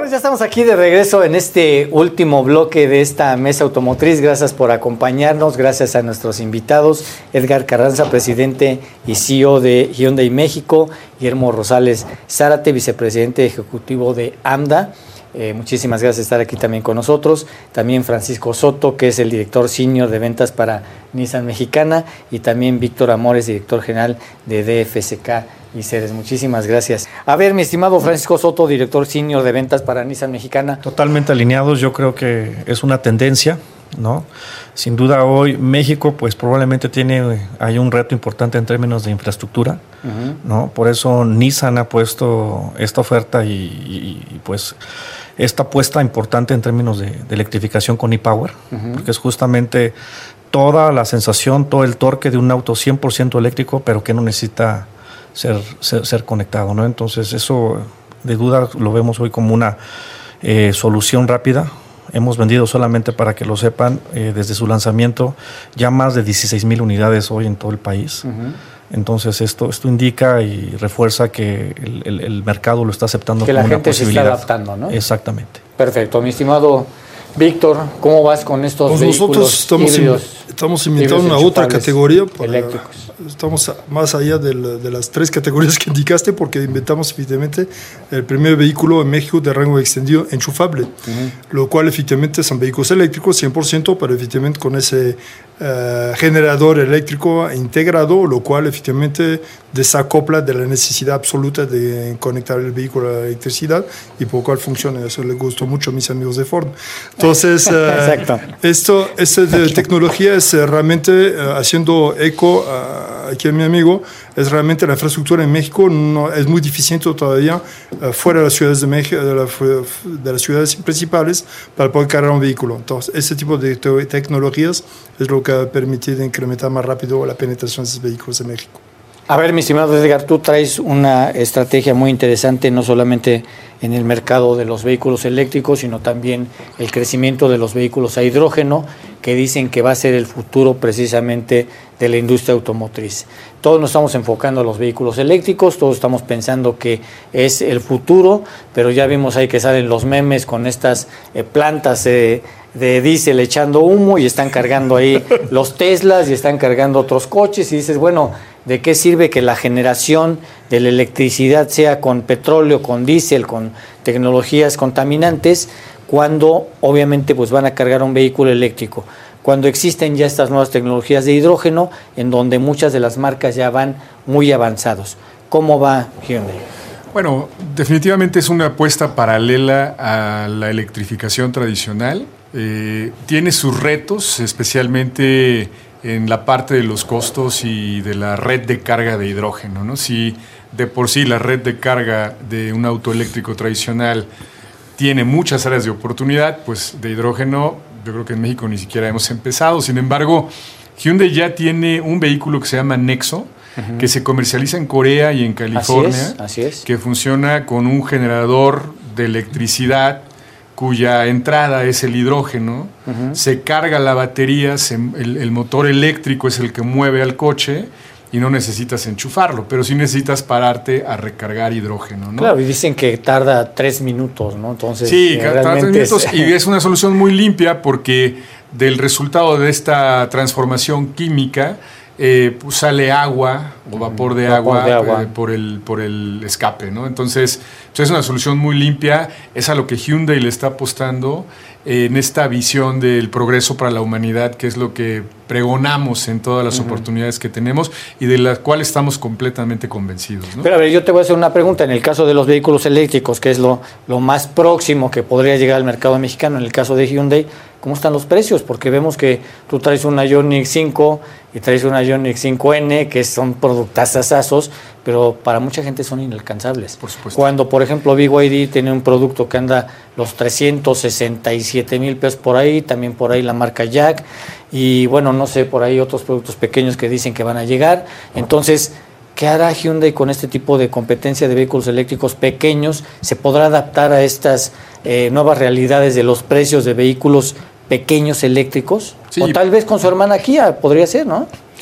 Bueno, ya estamos aquí de regreso en este último bloque de esta mesa automotriz. Gracias por acompañarnos, gracias a nuestros invitados, Edgar Carranza, presidente y C E O de Hyundai México, Guillermo Rosales Zárate, vicepresidente ejecutivo de AMDA. Eh, muchísimas gracias por estar aquí también con nosotros. También Francisco Soto, que es el director senior de ventas para Nissan Mexicana, y también Víctor Amores, director general de D F S K y Ceres. Muchísimas gracias. A ver, mi estimado Francisco Soto, director senior de ventas para Nissan Mexicana. Totalmente alineados, yo creo que es una tendencia, ¿no? Sin duda hoy México pues probablemente tiene, hay un reto importante en términos de infraestructura, uh-huh. ¿no? Por eso Nissan ha puesto esta oferta y, y, y pues esta apuesta importante en términos de, de electrificación con ePower, uh-huh. porque es justamente toda la sensación, todo el torque de un auto cien por ciento eléctrico, pero que no necesita ser, ser, ser conectado, ¿no? Entonces eso de duda lo vemos hoy como una eh, solución rápida. Hemos vendido, solamente para que lo sepan, eh, desde su lanzamiento ya más de dieciséis mil unidades hoy en todo el país. Uh-huh. Entonces esto, esto indica y refuerza que el, el, el mercado lo está aceptando que como una una posibilidad. Que la gente se está adaptando, ¿no? Exactamente. Perfecto. Mi estimado Víctor, ¿cómo vas con estos pues vehículos nosotros estamos híbridos? In, estamos invitando a otra categoría. Para, eléctricos. Estamos más allá de, la, de las tres categorías que indicaste, porque inventamos efectivamente el primer vehículo en México de rango extendido enchufable, uh-huh. lo cual efectivamente son vehículos eléctricos cien por ciento, pero efectivamente con ese uh, generador eléctrico integrado, lo cual efectivamente desacopla de la necesidad absoluta de conectar el vehículo a la electricidad, y por lo cual funciona. Eso le gustó mucho a mis amigos de Ford. Entonces, uh, esto, esta tecnología es uh, realmente uh, haciendo eco uh, aquí a mi amigo, es realmente la infraestructura en México no, es muy deficiente todavía uh, fuera de las ciudades de México, de, la, de las ciudades principales, para poder cargar un vehículo. Entonces, este tipo de te- tecnologías es lo que ha permitido incrementar más rápido la penetración de esos vehículos en México. A ver, mi estimado Edgar, tú traes una estrategia muy interesante, no solamente en el mercado de los vehículos eléctricos, sino también el crecimiento de los vehículos a hidrógeno, que dicen que va a ser el futuro precisamente de la industria automotriz. Todos nos estamos enfocando a los vehículos eléctricos, todos estamos pensando que es el futuro, pero ya vimos ahí que salen los memes con estas eh, plantas eh, de diésel echando humo, y están cargando ahí los Teslas y están cargando otros coches, y dices, bueno, ¿de qué sirve que la generación de la electricidad sea con petróleo, con diésel, con tecnologías contaminantes, cuando obviamente pues van a cargar un vehículo eléctrico? Cuando existen ya estas nuevas tecnologías de hidrógeno, en donde muchas de las marcas ya van muy avanzados. ¿Cómo va Hyundai? Bueno, definitivamente es una apuesta paralela a la electrificación tradicional. Eh, tiene sus retos, especialmente en la parte de los costos y de la red de carga de hidrógeno, ¿no? Si de por sí la red de carga de un auto eléctrico tradicional tiene muchas áreas de oportunidad, pues de hidrógeno yo creo que en México ni siquiera hemos empezado. Sin embargo, Hyundai ya tiene un vehículo que se llama Nexo, uh-huh. que se comercializa en Corea y en California, así es, así es. que funciona con un generador de electricidad cuya entrada es el hidrógeno, uh-huh. se carga la batería, se, el, el motor eléctrico es el que mueve al coche, y no necesitas enchufarlo, pero sí necesitas pararte a recargar hidrógeno, ¿no? Claro, y dicen que tarda tres minutos, ¿no? Entonces, sí, tarda tres minutos, es... y es una solución muy limpia, porque del resultado de esta transformación química eh, pues sale agua o vapor de, vapor agua, de agua. Eh, por, el, por el escape, ¿no? Entonces, pues es una solución muy limpia, es a lo que Hyundai le está apostando eh, en esta visión del progreso para la humanidad, que es lo que pregonamos en todas las uh-huh. oportunidades que tenemos y de las cuales estamos completamente convencidos, ¿no? Pero a ver, yo te voy a hacer una pregunta. En el caso de los vehículos eléctricos, que es lo, lo más próximo que podría llegar al mercado mexicano, en el caso de Hyundai, ¿cómo están los precios? Porque vemos que tú traes una Ioniq cinco y traes una Ioniq cinco ene, que son productazazazos, pero para mucha gente son inalcanzables. Por supuesto. Cuando, por ejemplo, B Y D tiene un producto que anda los trescientos sesenta y siete mil pesos por ahí, también por ahí la marca Jack, y bueno, no sé, por ahí otros productos pequeños que dicen que van a llegar. Entonces, ¿qué hará Hyundai con este tipo de competencia de vehículos eléctricos pequeños? ¿Se podrá adaptar a estas eh, nuevas realidades de los precios de vehículos pequeños eléctricos? Sí. O tal vez con su hermana Kia, podría ser, ¿no?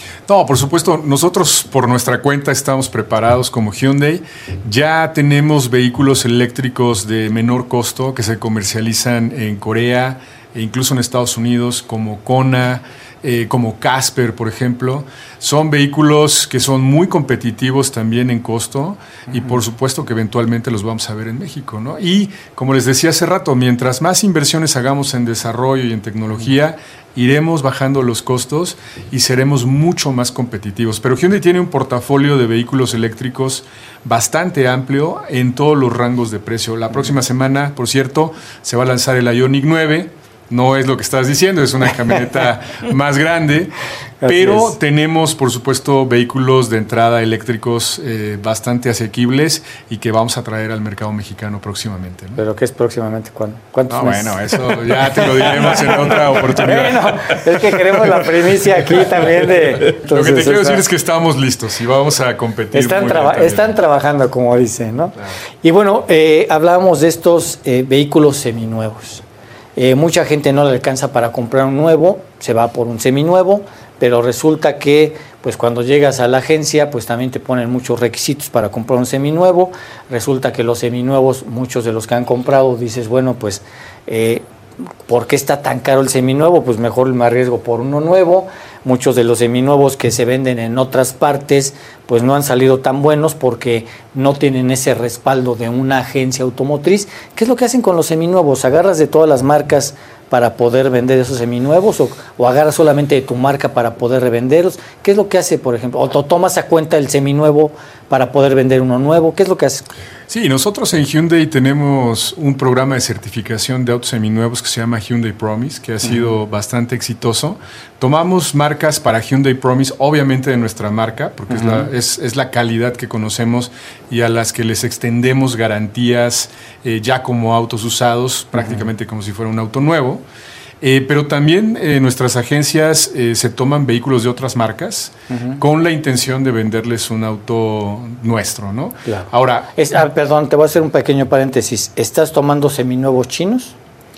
No, por supuesto, nosotros por nuestra cuenta estamos preparados como Hyundai. Ya tenemos vehículos eléctricos de menor costo que se comercializan en Corea e incluso en Estados Unidos, como Kona, eh, como Casper, por ejemplo. Son vehículos que son muy competitivos también en costo, uh-huh. y por supuesto que eventualmente los vamos a ver en México, ¿no? Y como les decía hace rato, mientras más inversiones hagamos en desarrollo y en tecnología, uh-huh. iremos bajando los costos y seremos mucho más competitivos. Pero Hyundai tiene un portafolio de vehículos eléctricos bastante amplio en todos los rangos de precio. La próxima semana, por cierto, se va a lanzar el Ioniq nueve. No es lo que estás diciendo, es una camioneta más grande, pero es. tenemos, por supuesto, vehículos de entrada eléctricos eh, bastante asequibles y que vamos a traer al mercado mexicano próximamente, ¿no? ¿Pero qué es próximamente? ¿Cuándo? ¿Cuántos no, meses? Bueno, eso ya te lo diremos en otra oportunidad. Bueno, es que queremos la primicia aquí también de... Entonces, lo que te quiero decir es que estamos listos y vamos a competir. Están, muy traba están trabajando, como dicen, ¿no? Claro. Y bueno, eh, hablábamos de estos eh, vehículos seminuevos. Eh, mucha gente no le alcanza para comprar un nuevo, se va por un seminuevo, pero resulta que pues cuando llegas a la agencia pues también te ponen muchos requisitos para comprar un seminuevo. Resulta que los seminuevos, muchos de los que han comprado, dices, bueno, pues eh, ¿por qué está tan caro el seminuevo? Pues mejor me arriesgo por uno nuevo. Muchos de los seminuevos que se venden en otras partes pues no han salido tan buenos porque no tienen ese respaldo de una agencia automotriz. ¿Qué es lo que hacen con los seminuevos? ¿Agarras de todas las marcas para poder vender esos seminuevos o, o agarras solamente de tu marca para poder revenderlos? ¿Qué es lo que hace, por ejemplo? ¿O tomas a cuenta el seminuevo para poder vender uno nuevo? ¿Qué es lo que hace? Sí, nosotros en Hyundai tenemos un programa de certificación de autos seminuevos que se llama Hyundai Promise, que ha sido uh-huh. bastante exitoso. Tomamos marcas para Hyundai Promise, obviamente de nuestra marca, porque uh-huh. es, la, es, es la calidad que conocemos y a las que les extendemos garantías eh, ya como autos usados, uh-huh. prácticamente como si fuera un auto nuevo. Eh, pero también eh, nuestras agencias eh, se toman vehículos de otras marcas uh-huh. con la intención de venderles un auto nuestro, ¿no? Claro. Ahora, es, ah, perdón, te voy a hacer un pequeño paréntesis. ¿Estás tomando seminuevos chinos?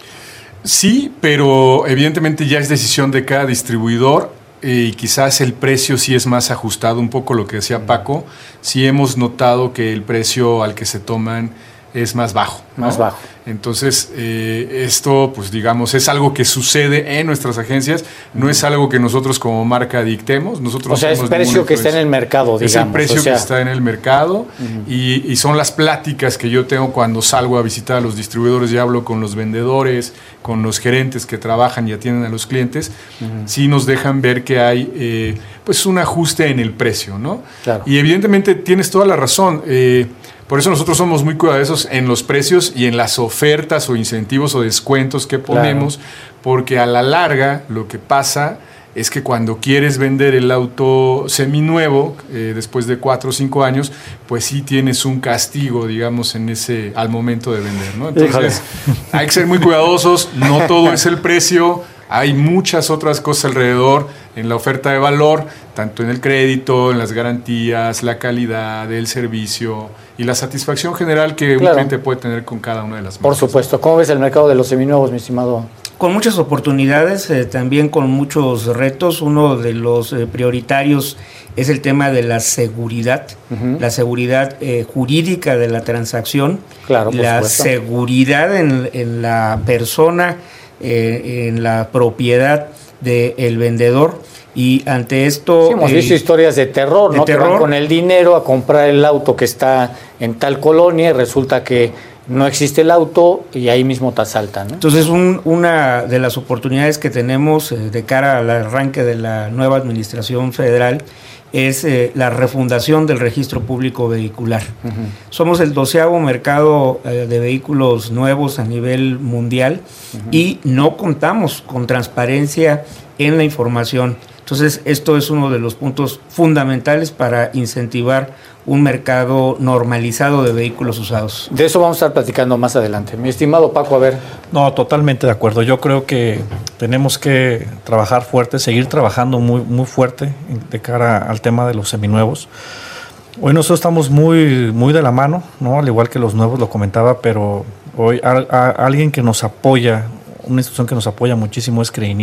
Sí, pero evidentemente ya es decisión de cada distribuidor y quizás el precio sí es más ajustado, un poco lo que decía Paco. Sí hemos notado que el precio al que se toman es más bajo, ¿no? Más bajo. Entonces, eh, esto, pues digamos, es algo que sucede en nuestras agencias, no es algo que nosotros como marca dictemos. Nosotros o sea, es precio que está en el mercado, digamos. Es el precio o sea. que está en el mercado uh-huh. y, y son las pláticas que yo tengo cuando salgo a visitar a los distribuidores y hablo con los vendedores, con los gerentes que trabajan y atienden a los clientes, uh-huh. sí nos dejan ver que hay eh, pues un ajuste en el precio, ¿no? Claro. Y evidentemente tienes toda la razón. Eh, Por eso nosotros somos muy cuidadosos en los precios y en las ofertas o incentivos o descuentos que ponemos, claro. porque a la larga lo que pasa es que cuando quieres vender el auto seminuevo, eh, después de cuatro o cinco años, pues sí tienes un castigo, digamos, en ese al momento de vender, ¿no? Entonces, hay que ser muy cuidadosos, no todo es el precio, hay muchas otras cosas alrededor en la oferta de valor, tanto en el crédito, en las garantías, la calidad del servicio y la satisfacción general que claro. un cliente puede tener con cada una de las marcas. Por supuesto. ¿Cómo ves el mercado de los seminuevos, mi estimado? Con muchas oportunidades, eh, también con muchos retos. Uno de los eh, prioritarios es el tema de la seguridad, uh-huh. la seguridad eh, jurídica de la transacción, claro, por la supuesto. seguridad en, en la persona, eh, en la propiedad del vendedor. Y ante esto... Sí, hemos eh, visto historias de terror, de ¿no? terror. Que van con el dinero a comprar el auto que está en tal colonia y resulta que no existe el auto y ahí mismo te asaltan, ¿no? Entonces, un, una de las oportunidades que tenemos eh, de cara al arranque de la nueva administración federal es eh, la refundación del registro público vehicular. Uh-huh. Somos el doceavo mercado eh, de vehículos nuevos a nivel mundial uh-huh. y no contamos con transparencia en la información. Entonces, esto es uno de los puntos fundamentales para incentivar un mercado normalizado de vehículos usados. De eso vamos a estar platicando más adelante. Mi estimado Paco, a ver. No, totalmente de acuerdo. Yo creo que tenemos que trabajar fuerte, seguir trabajando muy, muy fuerte de cara al tema de los seminuevos. Hoy nosotros estamos muy, muy de la mano, ¿no? Al igual que los nuevos, lo comentaba, pero hoy a, a, alguien que nos apoya, una institución que nos apoya muchísimo es Cree Nissan.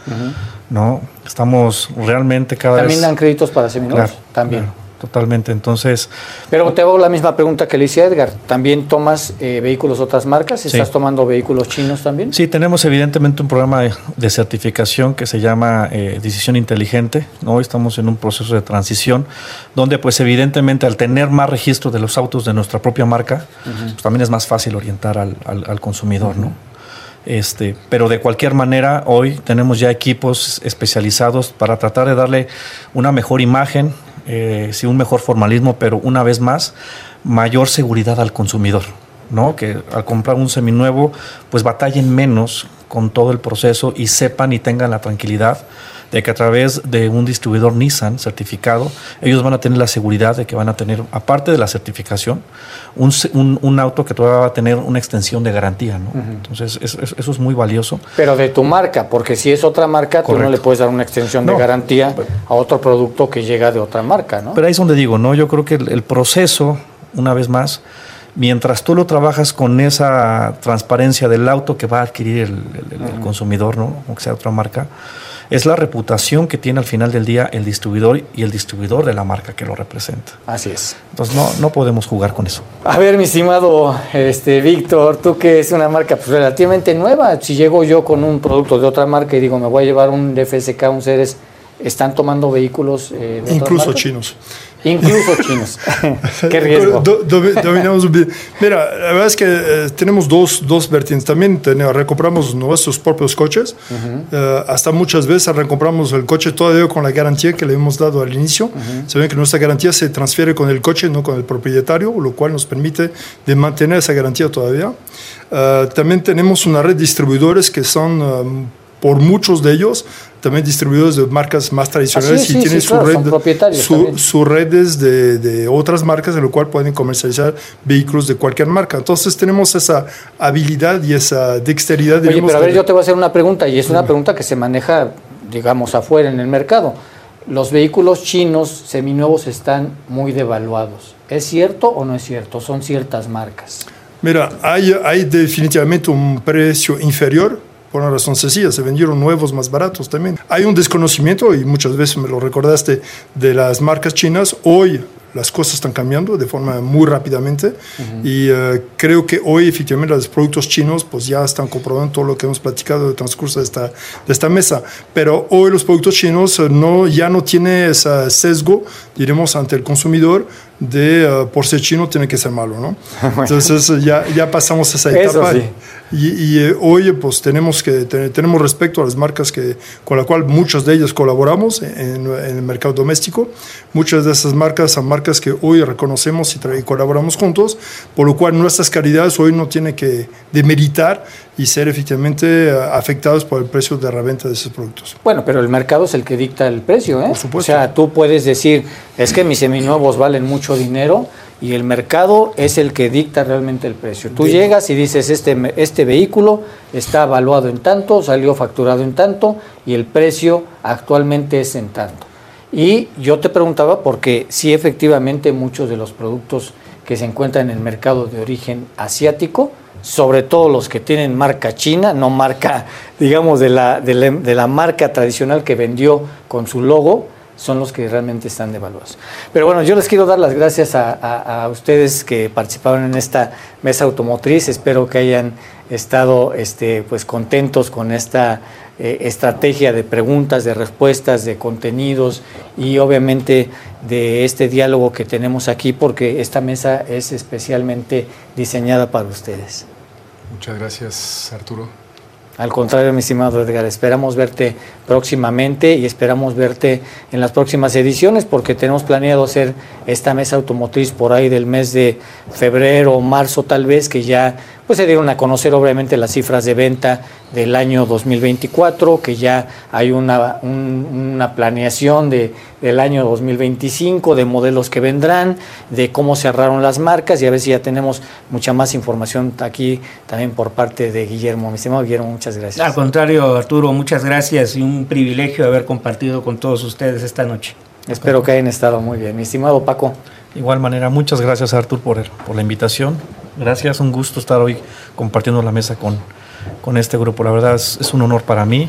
Uh-huh. ¿No? Estamos realmente cada ¿También vez... dan créditos para seminuevos? Claro, También. Claro, totalmente, entonces... Pero te hago la misma pregunta que le hice a Edgar. ¿También tomas eh, vehículos de otras marcas? ¿Estás sí. tomando vehículos chinos también? Sí, tenemos evidentemente un programa de, de certificación que se llama eh, Decisión Inteligente. ¿No? Hoy estamos en un proceso de transición donde pues evidentemente al tener más registro de los autos de nuestra propia marca, uh-huh. pues también es más fácil orientar al, al, al consumidor, uh-huh. ¿no? Este, pero de cualquier manera, hoy tenemos ya equipos especializados para tratar de darle una mejor imagen, eh, sí, un mejor formalismo, pero una vez más, mayor seguridad al consumidor, ¿no? Que al comprar un seminuevo, pues batallen menos con todo el proceso y sepan y tengan la tranquilidad de que a través de un distribuidor Nissan certificado, ellos van a tener la seguridad de que van a tener, aparte de la certificación, un, un, un auto que todavía va a tener una extensión de garantía, ¿no? Uh-huh. Entonces, es, es, eso es muy valioso. Pero de tu marca, porque si es otra marca, Correcto. Tú no le puedes dar una extensión no. de garantía a otro producto que llega de otra marca, ¿no? Pero ahí es donde digo, ¿no? Yo creo que el, el proceso, una vez más, mientras tú lo trabajas con esa transparencia del auto que va a adquirir el, el, el, uh-huh. el consumidor, ¿no? Aunque sea otra marca, es la reputación que tiene al final del día el distribuidor y el distribuidor de la marca que lo representa. Así es. Entonces no, no podemos jugar con eso. A ver, mi estimado este, Víctor, tú que es una marca pues, relativamente nueva, si llego yo con un producto de otra marca y digo me voy a llevar un F S K, un Ceres, ¿están tomando vehículos eh, de incluso otras chinos? Incluso chinos. Qué riesgo. Do, do, dominamos bien. Mira, la verdad es que eh, tenemos dos, dos vertientes. También tenemos, recompramos nuestros propios coches. Uh-huh. Eh, hasta muchas veces recompramos el coche todavía con la garantía que le hemos dado al inicio. Uh-huh. Saben que nuestra garantía se transfiere con el coche, no con el propietario, lo cual nos permite de mantener esa garantía todavía. Uh, también tenemos una red de distribuidores que son, um, por muchos de ellos, también distribuidores de marcas más tradicionales sí, y sí, tienen sí, su claro, red, su, su redes de, de otras marcas en lo cual pueden comercializar vehículos de cualquier marca. Entonces tenemos esa habilidad y esa dexteridad. Oye, pero a ver, de... yo te voy a hacer una pregunta y es una pregunta que se maneja, digamos, afuera en el mercado. Los vehículos chinos seminuevos están muy devaluados. ¿Es cierto o no es cierto? Son ciertas marcas. Mira, hay, hay definitivamente un precio inferior. Por una razón sencilla, se vendieron nuevos más baratos también. Hay un desconocimiento, y muchas veces me lo recordaste, de las marcas chinas. Hoy las cosas están cambiando de forma muy rápidamente uh-huh. y uh, creo que hoy efectivamente los productos chinos pues ya están comprobando todo lo que hemos platicado en el transcurso de esta, de esta mesa. Pero hoy los productos chinos uh, no, ya no tienen ese sesgo, diremos, ante el consumidor de uh, por ser chino tiene que ser malo, ¿no? Bueno. Entonces uh, ya, ya pasamos esa etapa. Eso sí. Y, y eh, hoy pues tenemos que ten, tenemos respecto a las marcas que, con las cuales muchas de ellas colaboramos en, en el mercado doméstico. Muchas de esas marcas son marcas que hoy reconocemos y, tra- y colaboramos juntos, por lo cual nuestras calidades hoy no tienen que demeritar y ser efectivamente uh, afectados por el precio de reventa de esos productos. Bueno, pero el mercado es el que dicta el precio, ¿eh? Por supuesto. O sea, tú puedes decir, es que mis seminuevos valen mucho dinero, y el mercado es el que dicta realmente el precio. Tú Bien. llegas y dices, este, este vehículo está evaluado en tanto, salió facturado en tanto, y el precio actualmente es en tanto. Y yo te preguntaba porque sí, efectivamente, muchos de los productos que se encuentran en el mercado de origen asiático, sobre todo los que tienen marca china, no marca, digamos, de la, de la, de la marca tradicional que vendió con su logo, son los que realmente están devaluados. Pero bueno, yo les quiero dar las gracias a, a, a ustedes que participaron en esta mesa automotriz. Espero que hayan estado este, pues, contentos con esta eh, estrategia de preguntas, de respuestas, de contenidos y obviamente de este diálogo que tenemos aquí, porque esta mesa es especialmente diseñada para ustedes. Muchas gracias, Arturo. Al contrario, mi estimado Edgar, esperamos verte próximamente y esperamos verte en las próximas ediciones, porque tenemos planeado hacer esta mesa automotriz por ahí del mes de febrero o marzo tal vez, que ya pues se dieron a conocer obviamente las cifras de venta del año dos mil veinticuatro, que ya hay una, un, una planeación de, del año dos mil veinticinco, de modelos que vendrán, de cómo cerraron las marcas, y a ver si ya tenemos mucha más información aquí también por parte de Guillermo. Mi estimado Guillermo, muchas gracias. Al contrario, Arturo, muchas gracias y un privilegio haber compartido con todos ustedes esta noche. Espero que hayan estado muy bien. Mi estimado Paco. De igual manera, muchas gracias, Arturo, por, el, por la invitación. Gracias, un gusto estar hoy compartiendo la mesa con, con este grupo. La verdad es, es un honor para mí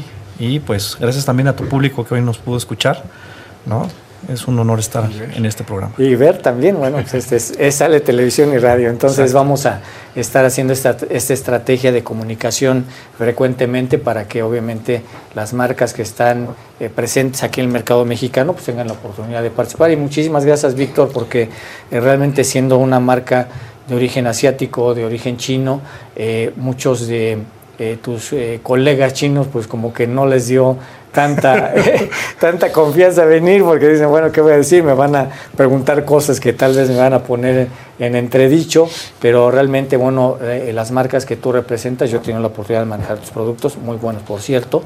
y pues gracias también a tu público que hoy nos pudo escuchar, ¿no? Es un honor estar en este programa. Y ver también, bueno, pues este es, es sale televisión y radio, entonces Exacto. vamos a estar haciendo esta, esta estrategia de comunicación frecuentemente para que obviamente las marcas que están eh, presentes aquí en el mercado mexicano pues tengan la oportunidad de participar. Y muchísimas gracias, Víctor, porque eh, realmente siendo una marca de origen asiático, de origen chino, eh, muchos de eh, tus eh, colegas chinos pues como que no les dio tanta, eh, tanta confianza venir, porque dicen, bueno, ¿qué voy a decir? Me van a preguntar cosas que tal vez me van a poner en entredicho, pero realmente, bueno, eh, las marcas que tú representas, yo he tenido la oportunidad de manejar tus productos, muy buenos, por cierto,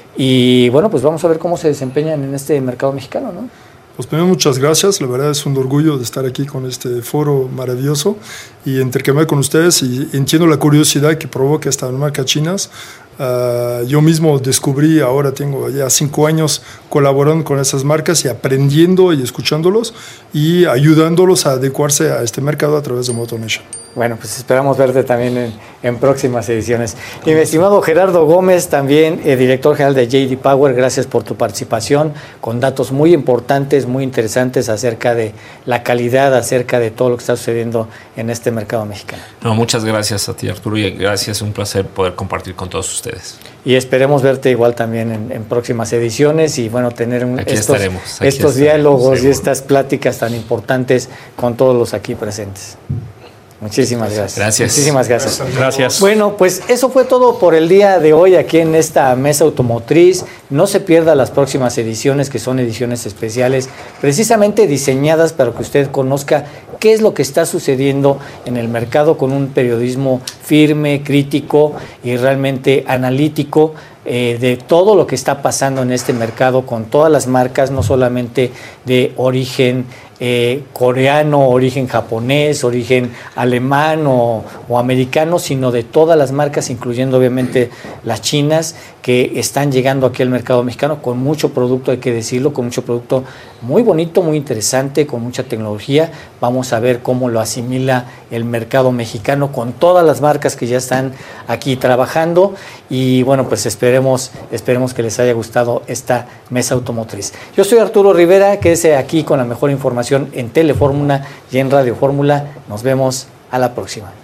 y bueno, pues vamos a ver cómo se desempeñan en este mercado mexicano, ¿no? Pues primero, muchas gracias, la verdad es un orgullo de estar aquí con este foro maravilloso y intercambiar con ustedes, y entiendo la curiosidad que provoca estas marcas chinas. Uh, yo mismo descubrí, ahora tengo ya cinco años colaborando con esas marcas y aprendiendo y escuchándolos y ayudándolos a adecuarse a este mercado a través de MotoNation. Bueno, pues esperamos verte también en, en próximas ediciones. Y mi estimado Gerardo Gómez, también eh, director general de J D Power, gracias por tu participación, con datos muy importantes, muy interesantes acerca de la calidad, acerca de todo lo que está sucediendo en este mercado mexicano. No, muchas gracias a ti, Arturo, y gracias, un placer poder compartir con todos ustedes. Y esperemos verte igual también en, en próximas ediciones y bueno, tener un, aquí estos, estaremos, aquí estos estaremos, diálogos seguro. Y estas pláticas tan importantes con todos los aquí presentes. Muchísimas gracias. Gracias. Muchísimas gracias. Gracias. Bueno, pues eso fue todo por el día de hoy aquí en esta mesa automotriz. No se pierda las próximas ediciones, que son ediciones especiales, precisamente diseñadas para que usted conozca qué es lo que está sucediendo en el mercado con un periodismo firme, crítico y realmente analítico eh, de todo lo que está pasando en este mercado con todas las marcas, no solamente de origen Eh, coreano, origen japonés, origen alemán o, o americano, sino de todas las marcas, incluyendo obviamente las chinas, que están llegando aquí al mercado mexicano con mucho producto, hay que decirlo, con mucho producto muy bonito, muy interesante, con mucha tecnología. Vamos a ver cómo lo asimila el mercado mexicano con todas las marcas que ya están aquí trabajando y bueno, pues esperemos, esperemos que les haya gustado esta mesa automotriz. Yo soy Arturo Rivera, quédese aquí con la mejor información en Telefórmula y en Radio Fórmula. Nos vemos a la próxima.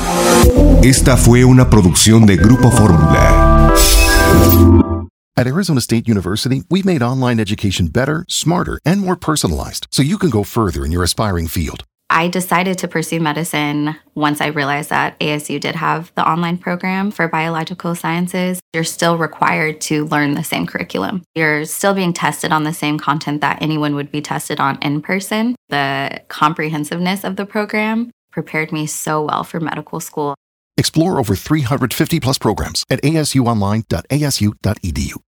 Esta fue una producción de Grupo Fórmula. At Arizona State University, we've made online education better, smarter, and more personalized, so you can go further in your aspiring field. I decided to pursue medicine once I realized that A S U did have the online program for biological sciences. You're still required to learn the same curriculum. You're still being tested on the same content that anyone would be tested on in person. The comprehensiveness of the program prepared me so well for medical school. Explore over three hundred fifty plus programs at a s u online dot a s u dot e d u.